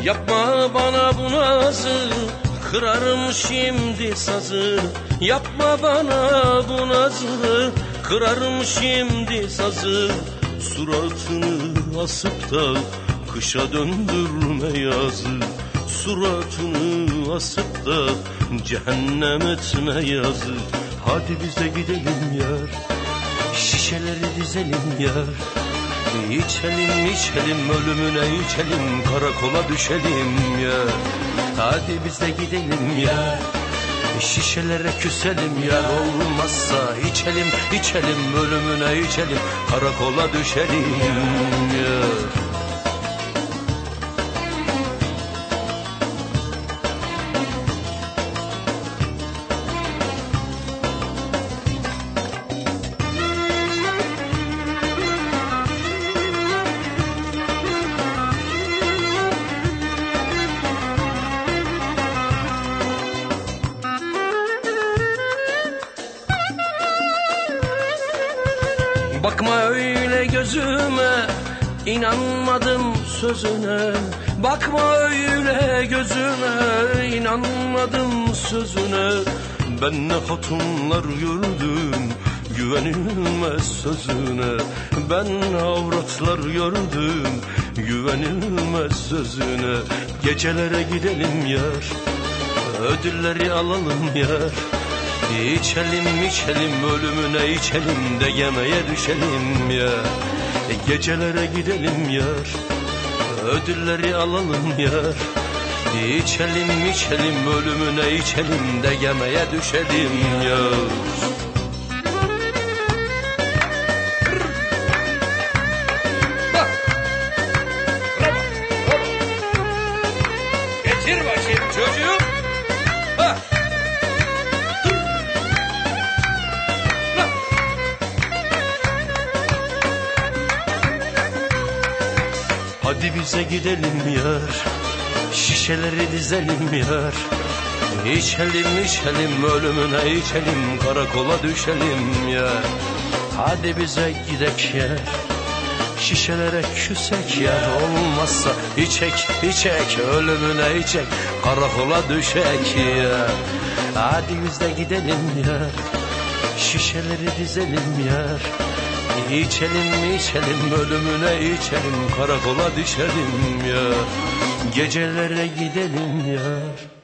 Yapma bana bu nazı, kırarım şimdi sazı. Yapma bana bu nazı, kırarım şimdi sazı. Suratını asıp da kışa döndürme yazı. Suratını asıp da cehennem etme yazı. Hadi biz de gidelim yar, şişeleri dizelim yar. İçelim içelim ölümüne içelim, karakola düşelim ya. Hadi biz de gidelim ya, şişelere küselim ya. Olmazsa içelim içelim ölümüne içelim, karakola düşelim ya. Bakma öyle gözüme, inanmadım sözüne. Bakma öyle gözüme, inanmadım sözüne. Ben ne hatunlar gördüm, güvenilmez sözüne. Ben avratlar gördüm, güvenilmez sözüne. Gecelere gidelim yar, ödülleri alalım yar. İçelim içelim ölümüne içelim de yemeğe düşelim ya. Gecelere gidelim yar, ödülleri alalım yar. İçelim içelim ölümüne içelim de yemeğe düşelim yar. Getir bakayım çocuğum. Hadi bize gidelim yar, şişeleri dizelim yar. İçelim içelim ölümüne içelim, karakola düşelim ya. Hadi bize gidek yar, şişelere küsek yar. Olmazsa içek içek ölümüne içek, karakola düşek ya. Hadi biz de gidelim yar, şişeleri dizelim yar. İçelim içelim ölümüne içelim, karakola düşelim ya. Gecelere gidelim ya.